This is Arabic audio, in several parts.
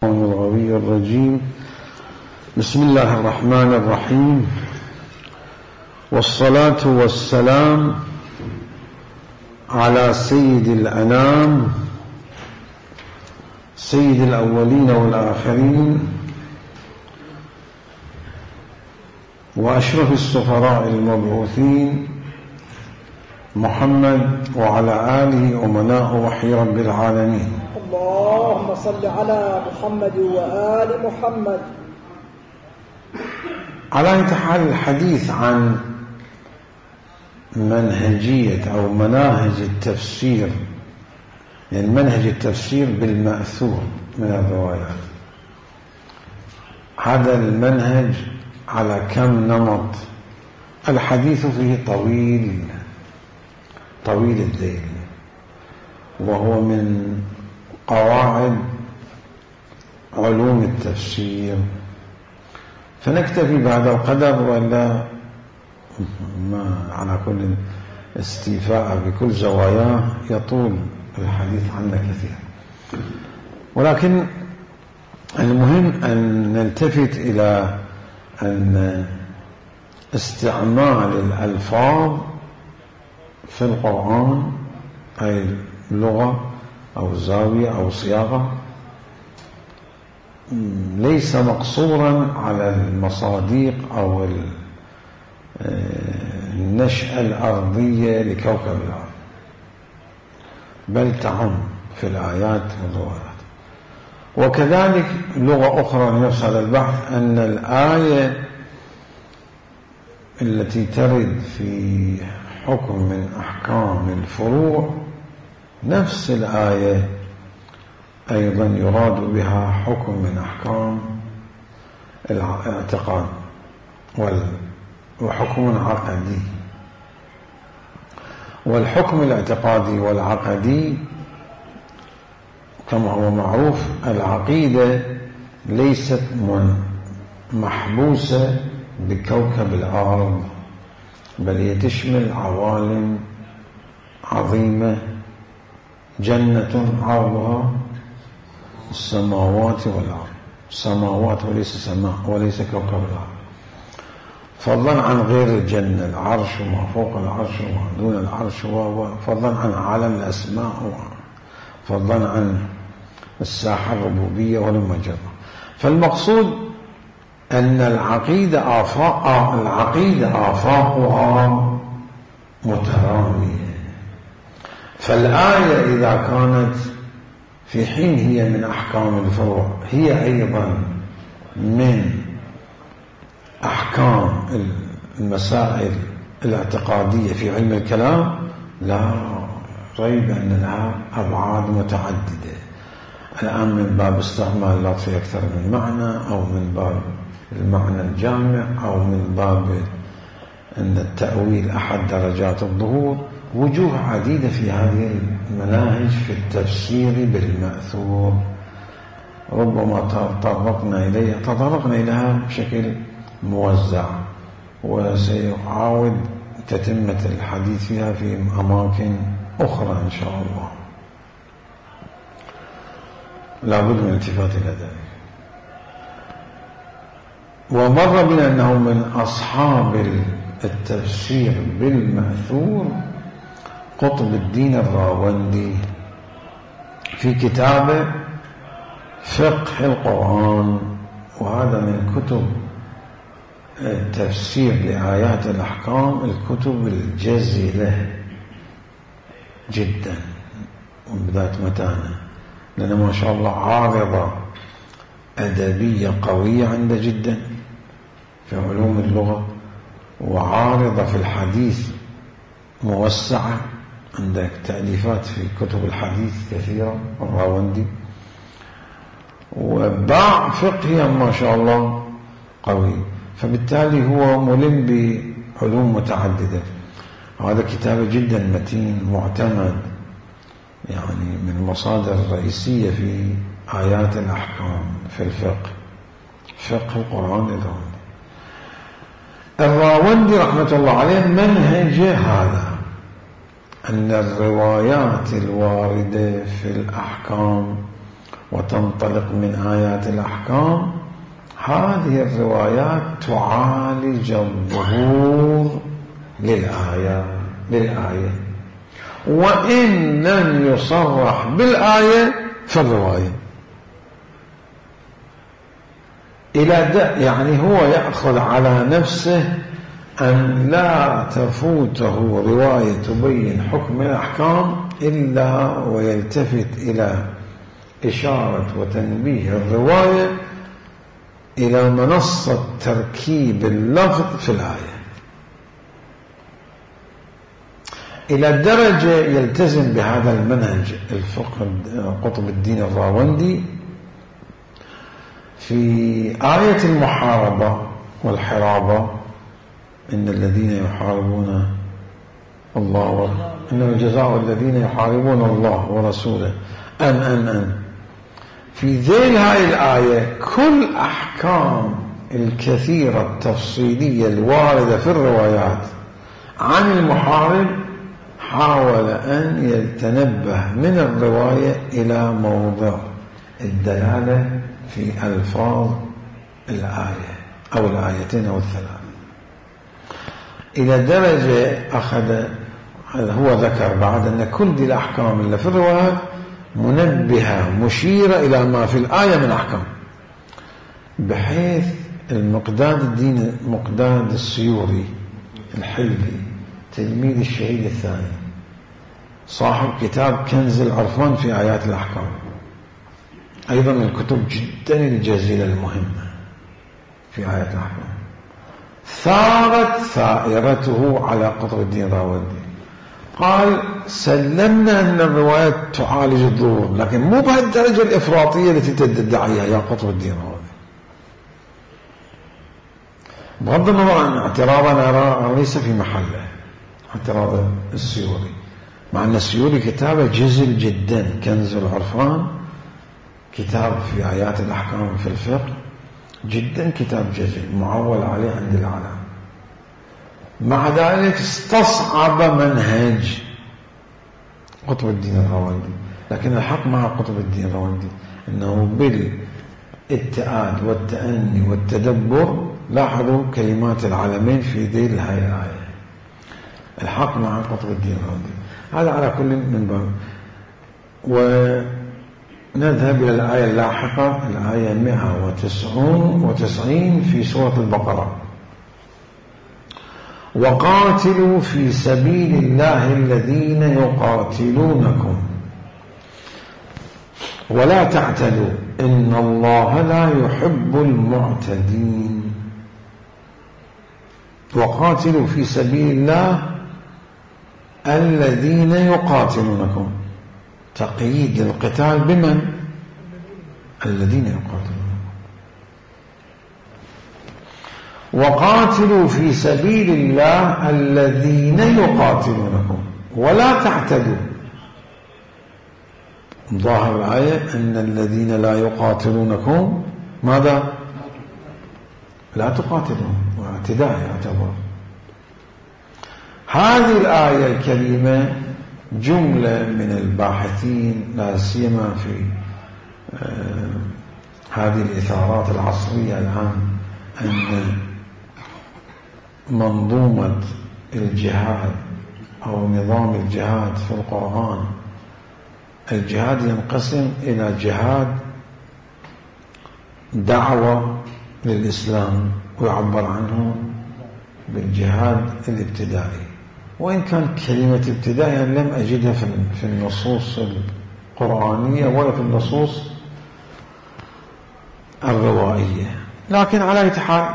اللغوي الرجيم. بسم الله الرحمن الرحيم، والصلاة والسلام على سيد الأنام، سيد الأولين والآخرين، وأشرف السفراء المبعوثين، محمد وعلى آله أمناء وحي رب العالمين. اللهم صل على محمد وآل محمد. على أي حال الحديث عن منهجية أو مناهج التفسير، يعني منهج التفسير بالمأثور من الروايات. هذا المنهج على كم نمط؟ الحديث فيه طويل الذيل، وهو من قواعد علوم التفسير، فنكتفي بهذا القدر، ولا ما على كل استيفاء بكل زواياه يطول الحديث عنه كثير. ولكن المهم أن نلتفت إلى أن استعمال الألفاظ في القرآن، أي اللغة أو الزاوية أو الصياغة، ليس مقصورا على المصادق أو النشأة الأرضية لكوكب الأرض، بل تعم في الآيات والروايات. وكذلك لغة أخرى لنفس هذا البحث، أن الآية التي ترد في حكم من أحكام الفروع نفس الآية أيضا يراد بها حكم من أحكام الاعتقاد وحكم عقدي. والحكم الاعتقادي والعقدي كما هو معروف، العقيدة ليست محبوسة بكوكب الأرض، بل هي تشمل عوالم عظيمة، جنة عرضها السماوات والأرض، سماوات وليس سماء وليس كوكب الأرض، فضلا عن غير الجنة، العرش وما فوق العرش وما دون العرش، فضلا عن عالم الأسماء، فضلا عن الساحة الربوبية والمجرة. فالمقصود أن العقيدة آفاقها مترامية. فالآية إذا كانت في حين هي من أحكام الفروع، هي أيضا من أحكام المسائل الاعتقادية في علم الكلام، لا ريب أن لها أبعاد متعددة. الآن من باب استعمال اللفظ في أكثر من معنى، أو من باب المعنى الجامع، أو من باب أن التأويل أحد درجات الظهور. وجوه عديدة في هذه المناهج في التفسير بالمأثور، ربما تطرقنا إليها بشكل موزع، وسيعاود تتمة الحديث فيها في أماكن أخرى إن شاء الله. لابد من الالتفات إلى ذلك. ومر بنا أنه من أصحاب التفسير بالمأثور قطب الدين الراوندي في كتابه فقه القرآن، وهذا من كتب التفسير لآيات الأحكام الكتب الجزلة جدا وبذات متانة، لأن ما شاء الله عارضة أدبية قوية عنده جدا في علوم اللغة، وعارضة في الحديث موسعة، عندك تأليفات في كتب الحديث كثيرة الراوندي، وباع فقهيا ما شاء الله قوي، فبالتالي هو ملم بعلوم متعددة. هذا كتاب جدا متين معتمد، يعني من المصادر الرئيسية في آيات الأحكام في الفقه، فقه القرآن الراوندي رحمة الله عليه. منهج هذا أن الروايات الواردة في الأحكام وتنطلق من آيات الأحكام، هذه الروايات تعالج الظهور للآية وإن لم يصرح بالآية فالرواية يعني هو يأخذ على نفسه أن لا تفوته رواية تبين حكم الأحكام إلا ويلتفت إلى إشارة وتنبيه الرواية إلى منصة تركيب اللفظ في الآية، إلى درجة يلتزم بهذا المنهج الفقه قطب الدين الراوندي في آية المحاربة والحرابة: إن الذين يحاربون الله إنما جزاء الذين يحاربون الله ورسوله أن في ذيل هاي الآية كل أحكام الكثيرة التفصيلية الواردة في الروايات عن المحارب حاول أن يتنبه من الرواية إلى موضع الدلالة في ألفاظ الآية أو الآيتين أو الثلاث، إلى درجة أخذ هو ذكر بعد أن كل دي الأحكام اللي في الروايات منبهة مشيرة إلى ما في الآية من أحكام، بحيث مقداد السيوري الحلبي تلميذ الشهيد الثاني صاحب كتاب كنز العرفان في آيات الأحكام، أيضا من الكتب جدا الجزيلة المهمة في آيات الأحكام، ثارت ثائرته على قطب الدين الراوندي، قال سلمنا أن الروايات تعالج الظهور لكن مو بهالدرجة الإفراطية التي تدعيها يا قطب الدين الراوندي. بغض النظر عن اعتراضنا ليس في محله اعتراض السيوري، مع أن السيوري كتابه جزل جدا، كنز العرفان كتاب في آيات الأحكام في الفقه جدا كتاب جزل معول عليه عند العلام، مع ذلك استصعب منهج قطب الدين الراوندي. لكن الحق مع قطب الدين الراوندي أنه بالاتعاد والتأني والتدبر لاحظوا كلمات العالمين في ذيل هاي الآية، الحق مع قطب الدين الراوندي. هذا على كل من باب. ونذهب إلى الآية اللاحقة، الآية 199 في سورة البقرة: وقاتلوا في سبيل الله الذين يقاتلونكم ولا تعتدوا إن الله لا يحب المعتدين. وقاتلوا في سبيل الله الذين يقاتلونكم، تقييد القتال بمن؟ الذين يقاتلونكم. وقاتلوا في سبيل الله الذين يقاتلونكم ولا تعتدوا. ظاهر الآية أن الذين لا يقاتلونكم ماذا؟ لا تقاتلون، واعتداء يعتبر. هذه الآية الكريمة جملة من الباحثين لا سيما في هذه الإثارات العصرية الآن أن منظومة الجهاد أو نظام الجهاد في القرآن، الجهاد ينقسم إلى جهاد دعوة للإسلام ويعبر عنه بالجهاد الابتدائي، وإن كان كلمة ابتدائي لم أجدها في النصوص القرآنية ولا في النصوص الروائية، لكن على أي حال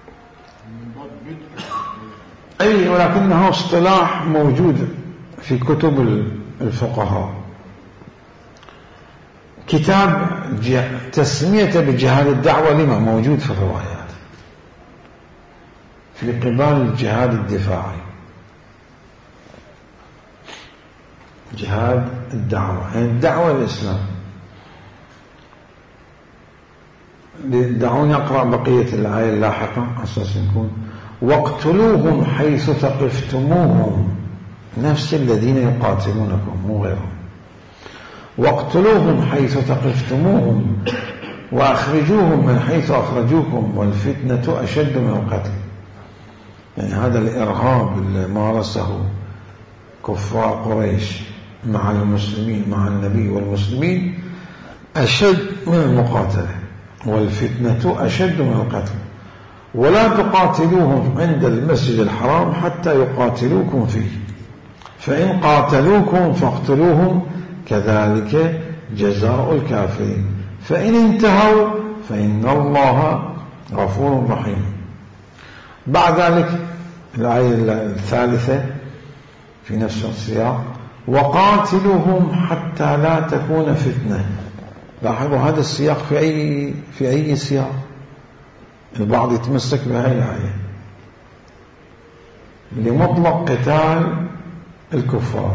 ولكنه اصطلاح موجود في كتب الفقهاء. كتاب تسميته بجهاد الدعوة لما موجود في الروايات في قبال الجهاد الدفاعي، جهاد الدعوة يعني الدعوة للإسلام. دعوني أقرأ بقية الآية اللاحقة أساس نكون: واقتلوهم حيث ثقفتموهم، نفس الذين يقاتلونكم مو غيرهم. واقتلوهم حيث ثقفتموهم وأخرجوهم من حيث أخرجوكم والفتنة أشد من القتل. يعني هذا الإرهاب اللي مارسه كفار قريش مع المسلمين، مع النبي والمسلمين، أشد من المقاتلة، والفتنة أشد من القتل. ولا تقاتلوهم عند المسجد الحرام حتى يقاتلوكم فيه، فإن قاتلوكم فاقتلوهم كذلك جزاء الكافرين، فإن انتهوا فإن الله غفور رحيم. بعد ذلك الآية الثالثة في نفس السياق: وقاتلوهم حتى لا تكون فتنة. لاحظوا هذا السياق في أي سياق؟ البعض يتمسك بهذه الآية لمطلق قتال الكفار،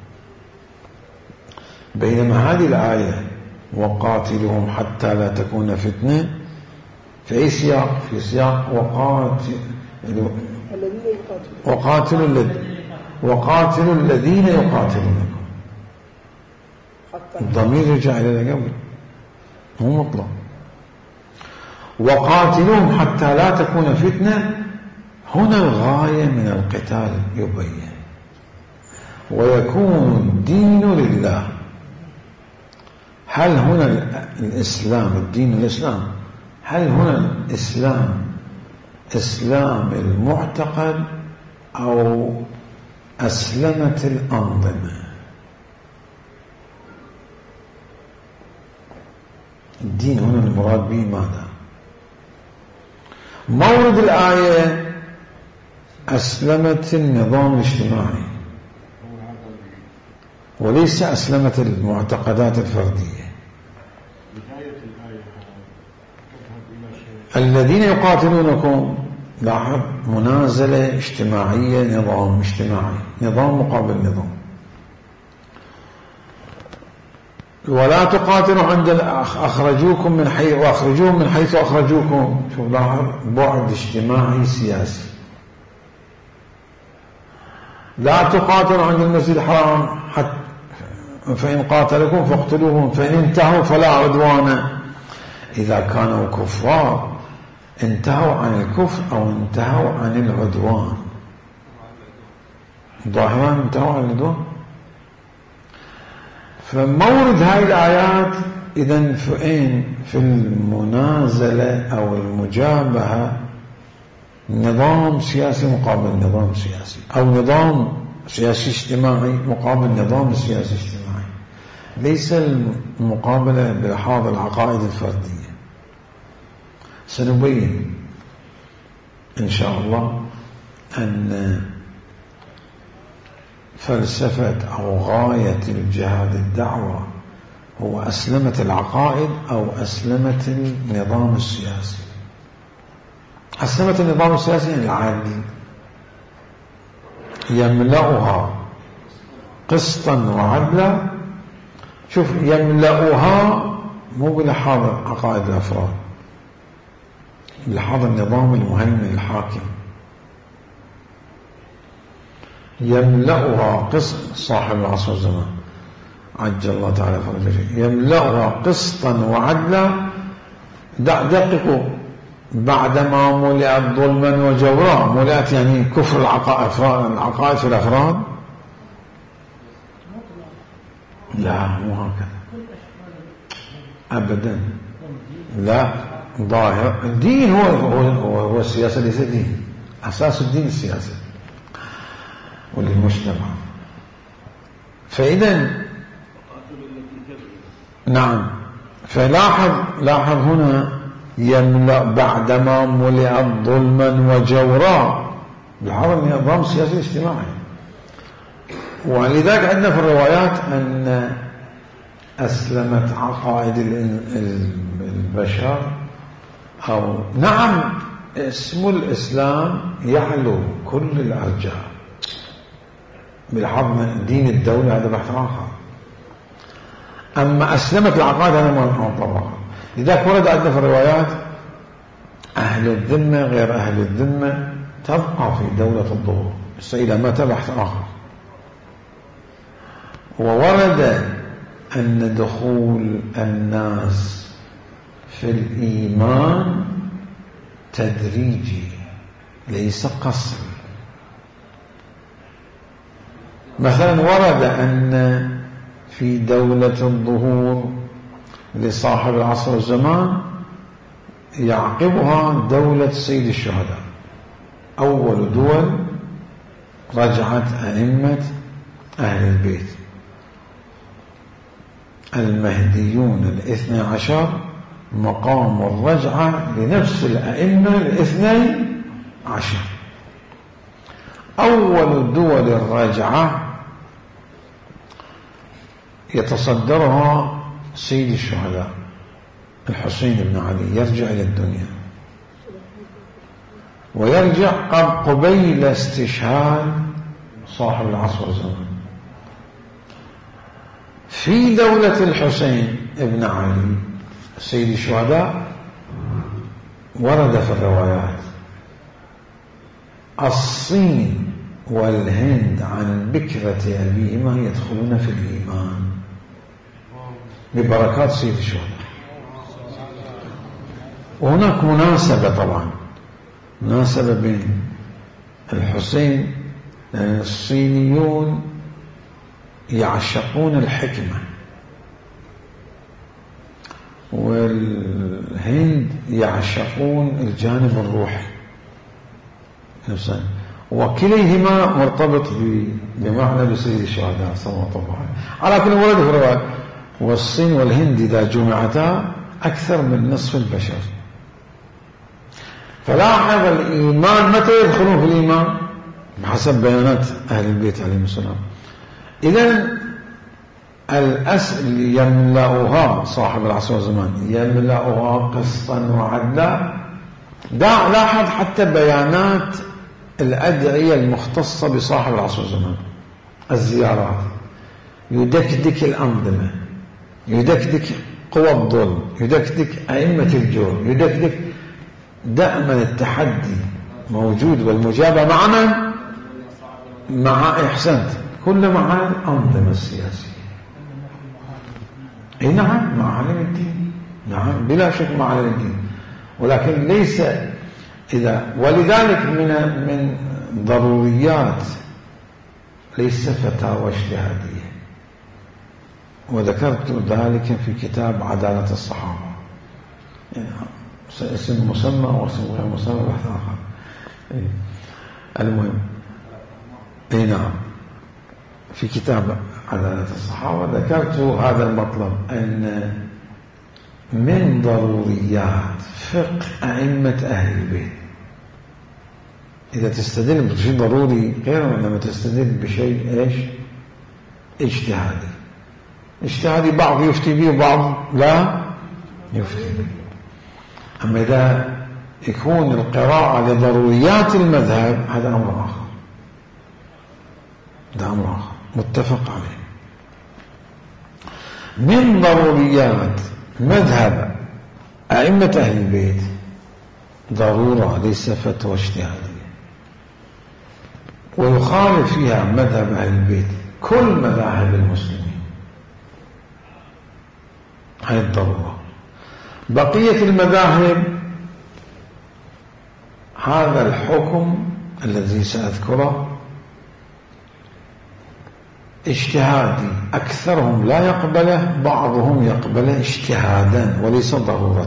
بينما هذه الآية وقاتلهم حتى لا تكون فتنة في أي سياق؟ في سياق وقاتلوا الذين يقاتلونكم. الضمير يرجع إلى قبل، هو مطلق. وقاتلوهم حتى لا تكون فتنة، هنا الغاية من القتال يبين، ويكون الدين لله. هل هنا الإسلام، الدين الإسلام، هل هنا الإسلام إسلام المعتقد أو أسلمة الأنظمة؟ الدين هنا المراد به ماذا؟ مورد الآية أسلمت النظام الاجتماعي وليس أسلمت المعتقدات الفردية. الذين يقاتلونكم، لاحظ، منازلة اجتماعية، نظام اجتماعي، نظام مقابل نظام. ولا تقاتلوا عند أخرجوكم من حيث وأخرجوهم من حيث أخرجوكم. شوف لاحظ، بعد اجتماعي سياسي. لا تقاتلوا عند المسجد الحرام حتى فإن قاتلكم فاقتلوهم فإن انتهوا فلا عدوان. إذا كانوا كفار انتهوا عن الكفر أو انتهوا عن العدوان، ظاهرا انتهوا عن العدوان. فمورد هذه الآيات إذن في المنازلة أو المجابهة نظام سياسي مقابل نظام سياسي، أو نظام سياسي اجتماعي مقابل نظام سياسي اجتماعي، ليس المقابلة بلحاظ العقائد الفردية. سنبين إن شاء الله أن فلسفة أو غاية الجهاد الدعوة هو أسلمة العقائد أو أسلمة النظام السياسي. أسلمة النظام السياسي العادي يملأها قسطا وعدلا. شوف، يملأها مو بلحاظ عقائد الأفراد، بلحاظ النظام المهيمن الحاكم. يملأها قسط، صاحب العصر والزمان عجل الله تعالى فرجه، يملأها قسطا وعدلا. دققوا، بعدما ملئت ظلما وجورا، ملئت يعني كفر العقائد في الأفراد؟ لا، مو هكذا أبدا. لا، ظاهر الدين هو السياسة، ليس دين. أساس الدين السياسة وللمجتمع. فإذا نعم، فلاحظ هنا يملأ بعدما ملئت ظلما وجورا، بهذا النظام السياسي الاجتماعي. ولذلك عندنا في الروايات أن أسلمت عقائد البشر، أو نعم، اسم الإسلام يعلو كل الأرجاء بالحظ من دين الدولة، هذا بحث آخر. أما أسلمت العقائد هذا ما طبعا. لذلك ورد عندنا في الروايات أهل الذمة غير أهل الذمة تبقى في دولة الظهور، إلى متى بحث آخر. وورد أن دخول الناس في الإيمان تدريجي ليس قصري. مثلا ورد أن في دولة الظهور لصاحب العصر والزمان يعقبها دولة سيد الشهداء، أول دول رجعت أئمة أهل البيت المهديون الاثنى عشر مقام الرجعة لنفس الأئمة الاثني عشر. أول دول الرجعة يتصدرها سيد الشهداء الحسين بن علي، يرجع إلى الدنيا ويرجع قبيل استشهاد صاحب العصر والزمان. في دولة الحسين بن علي سيد الشهداء ورد في الروايات الصين والهند عن بكرة أبيهما يدخلون في الإيمان ببركات سيد الشهداء. وهناك مناسبة طبعا، مناسبة بين الحسين، لأن الصينيون يعشقون الحكمة والهند يعشقون الجانب الروحي نفسه، وكليهما مرتبط بمعنى بسيد الشهداء صلى الله عليه. على كل ورد في الرواية والصين والهند إذا جمعتا أكثر من نصف البشر. فلاحظ الإيمان متى يدخلون في الإيمان بحسب بيانات أهل البيت عليهم السلام. إذن الأسئلة يملأها صاحب العصر والزمان، يملأها قسطا وعدلا. لاحظ حتى بيانات الأدعية المختصة بصاحب العصر والزمان، الزيارات، يدكدك الأنظمة، يدكدك قوى الظلم، يدكدك أئمة الجور، يدكدك دائما التحدي موجود والمجابة مع من؟ مع إحسانت كل مع الأنظمة السياسية. نعم مع علم الدين، نعم بلا شك مع علم الدين، ولكن ليس إذا، ولذلك من ضروريات ليس فتاوى اجتهادية، وذكرت ذلك في كتاب عدالة الصحابة، يعني اسم مسمى واسم غير مسمى بحث آخر. المهم نعم في كتاب عدالة الصحابة ذكرت هذا المطلب، أن من ضروريات فقه أئمة أهل البيت إذا تستدل بشيء ضروري غير لما تستدل بشيء إيش اجتهادي. اجتهادي بعض يفتي به وبعض لا يفتي به. أما إذا يكون القراءة لضروريات المذهب هذا أمر آخر، ده أمر آخر متفق عليه. من ضروريات مذهب أئمة أهل البيت ضرورة ليس فتوى اجتهادية، ويخالف فيها مذهب أهل البيت كل مذاهب المسلمين، هذه الضرورة. بقية المذاهب هذا الحكم الذي سأذكره اجتهادي، أكثرهم لا يقبله، بعضهم يقبله اجتهادا وليس ضرورة.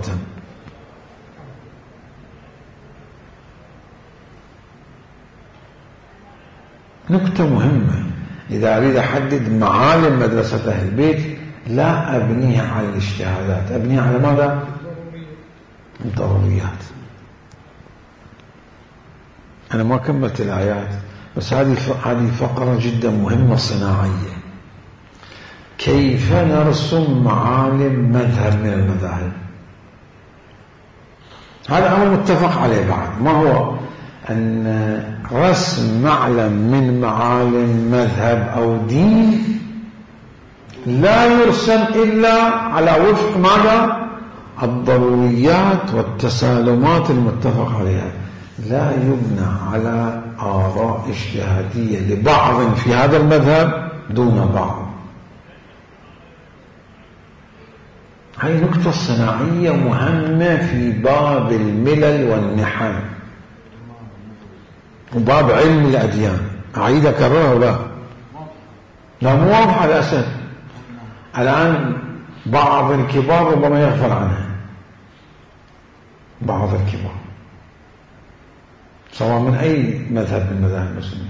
نكتة مهمة، إذا أريد أحدد معالم مدرسة أهل البيت لا أبنيها على الاجتهادات، أبنيها على ماذا؟ الضروريات. أنا ما كملت الآيات، بس هذه فقرة جدا مهمة صناعية، كيف نرسم معالم مذهب من المذاهب. هذا أمر متفق عليه بعد، ما هو أن رسم معلم من معالم مذهب أو دين لا يرسم إلا على وفق ماذا؟ الضروريات والتسالمات المتفق عليها، لا يبنى على آراء اجتهادية لبعض في هذا المذهب دون بعض. هاي نقطة صناعية مهمة في باب الملل والنحل وباب علم الأديان. أعيد أكررها ولا لا؟ مو واضحة الأسد. الآن بعض الكبار ربما يغفل عنها، بعض الكبار سواء من أي مذهب من مذاهب المسلمين.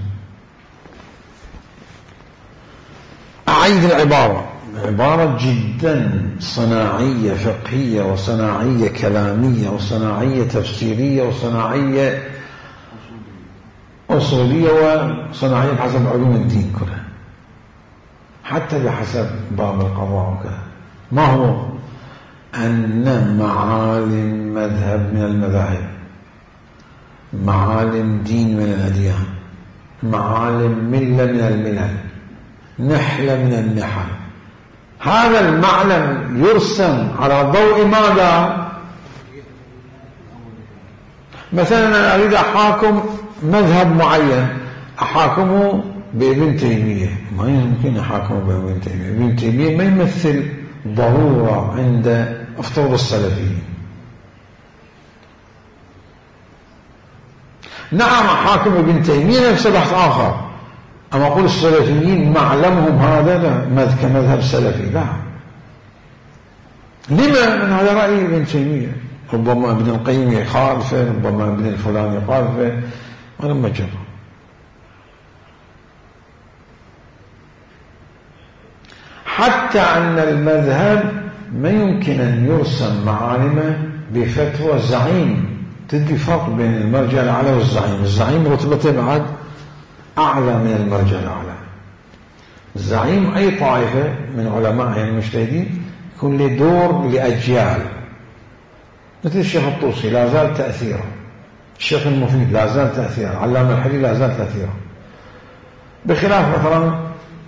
أعيد العبارة، عبارة جدا صناعية فقهية وصناعية كلامية وصناعية تفسيرية وصناعية أصولية وصناعية بحسب علوم الدين كلها، حتى بحسب باب القضاء وكذا. ما هو؟ أن معالم مذهب من المذاهب، معالم دين من الأديان، معالم ملة من الملل، نحلة من النحل، هذا المعلم يرسم على ضوء ماذا؟ مثلا أنا أريد أحاكم مذهب معين، أحاكمه بابن تيمية، ما يمكن أحاكمه بابن تيمية. ابن تيمية ما يمثل ضرورة عند أفترض السلفيين. نعم أحاكم ابن تيمية نفس بحث آخر، أما أقول السلفيين معلمهم هذا لا كمذهب سلفي، لا. لما؟ من هذا رأي ابن تيمية، ربما ابن القيم يخالفه، ربما ابن الفلان يخالفه، ولا مجرى. حتى أن المذهب ما يمكن أن يرسم معالمه بفتوى زعيم. تدري فرق بين المرجع الأعلى والزعيم. الزعيم رتبته بعد أعلى من المرجع الأعلى. الزعيم أي طائفة من علماء المجتهدين يكون له دور لأجيال، مثل الشيخ الطوسي لا زال تأثيره، الشيخ المفيد لا زال تأثيره، علامة الحديث لا زال تأثيره، بخلاف مثلا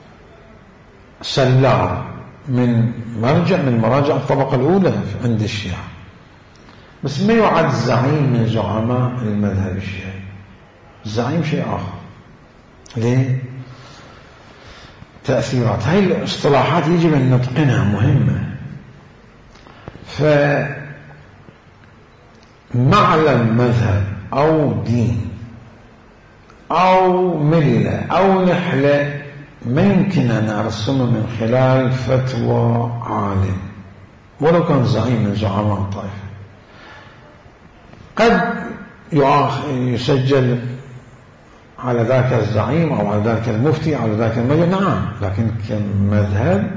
سلار من مرجع من مراجع الطبقة الأولى عند الشيعة، بس ما يعد زعيم من زعماء المذهب الشيعي. الزعيم شيء آخر. ليه؟ تأثيرات. هاي الاصطلاحات يجب أن نتقنها، مهمة. فمعلم مذهب أو دين أو ملة أو نحلة ما يمكن أن أرسمه من خلال فتوى عالم ولو كان زعيم من زعماء الطائفة. قد يسجل على ذاك الزعيم أو على ذاك المفتي على ذاك المجال، نعم، لكن كمذهب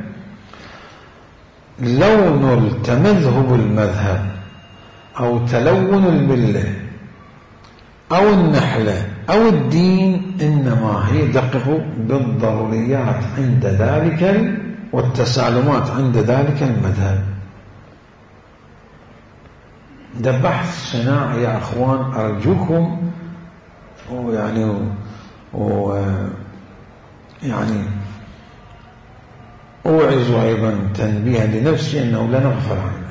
لون تمذهب المذهب أو تلون الملة أو النحلة أو الدين إنما هي دقق بالضروريات عند ذلك والتسالمات عند ذلك المذهب. ده بحث صناعي يا أخوان، أرجوكم يعني أوعز أيضا تنبيها لنفسي أنه لا نغفل عنه.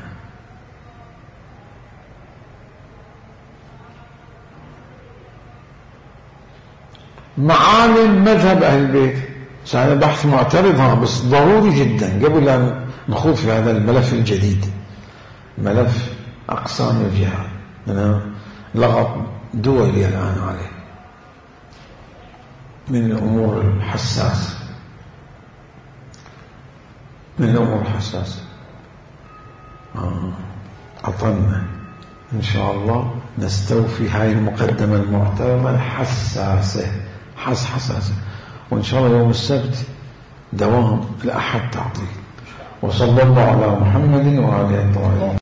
معالم مذهب أهل البيت، هذا بحث معترض بس ضروري جدا قبل أن نخوض في هذا الملف الجديد، ملف أقسام الجهاد. أنا لغط دولي الآن عليه من الأمور الحساسة، من الأمور الحساسة. أطلنا إن شاء الله نستوفي هاي المقدمة المحترمة الحساسة، حساسة، وإن شاء الله يوم السبت دوام الأحد تعطيل. وصلى الله على محمد وعلى آله الطاهرين.